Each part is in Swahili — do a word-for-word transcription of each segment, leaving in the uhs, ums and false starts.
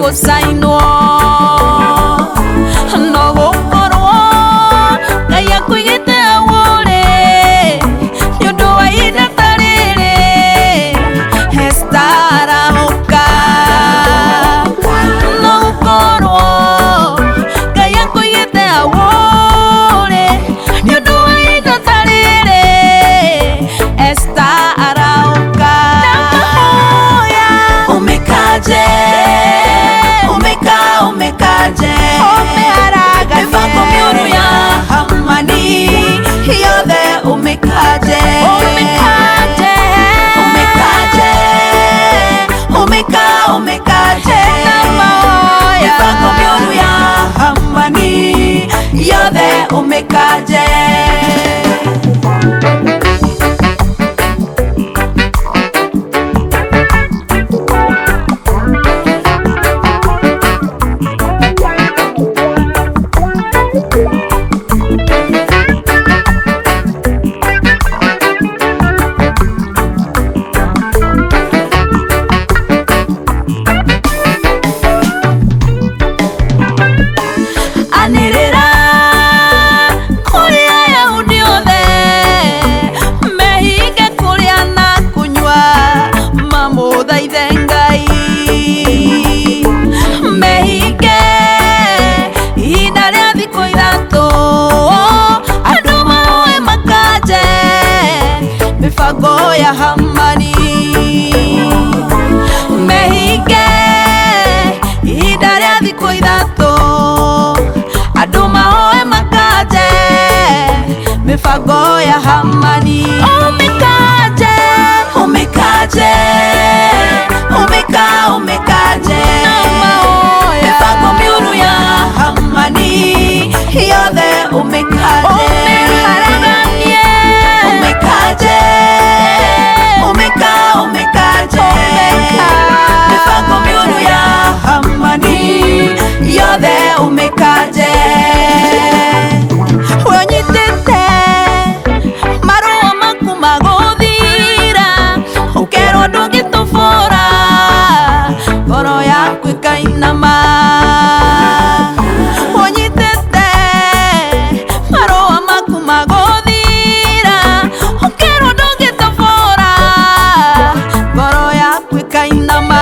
gucainwo no gukorwo Ngai akuigite awore ni undu wa ihinda ta riri Esther arauka no gukorwo Ngai akuigite awore ni undu wa ihinda ta riri Esther arauka umekaje umeka umekaje umeharaga mipango miuru ya amani yothe umekaje umekaje umekaje umeka umekaje mipango miuru ya amani yothe umekaje mipango ya amani mehige ihinda ria thikũ ithatũ andũ mahoe makaje mipango ya amani umekaje umekaje umeka umekaje mipango miuru ya amani yothe umekaje umekaje umeka umekaje mipango miuru ya amani yothe umekaje unyitite marũa maku maguthira ukerwo ndũngĩtũbũra ngoro yaku ĩkainama unyitite marũa maku maguthira ukerwo ndũngĩtũbũra ngoro yaku ĩkainama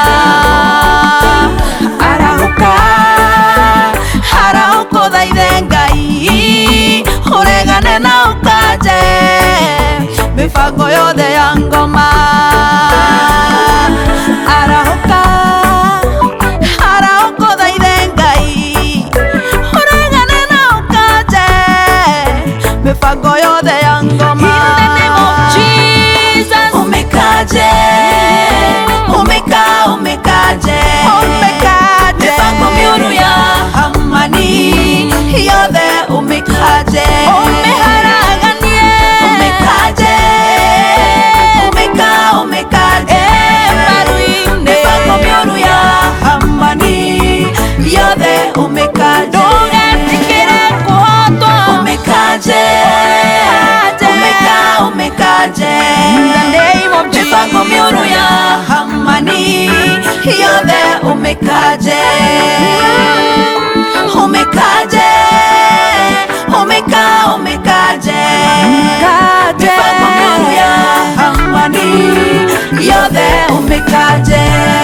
arahũka arahũka ũthaithe Ngai ũregane na ũkanje mipango yothe ya ngoma arahũka arahũka ũthaithe Ngai ũregane na ũkanje mipango yothe ya ngoma in the name of Jesus umekaje umeka umekaje umekaje mipango miuru ya amani yothe umekaje umeharaganie umekaje umeka umekaje mipango miuru ya amani yothe umekaje ndũgetikĩre kũhotwo umekaje umeka umekaje mipango miuru ya amani yothe umekaje umekaje umeka umekaje mipango miuru ya amani yothe umekaje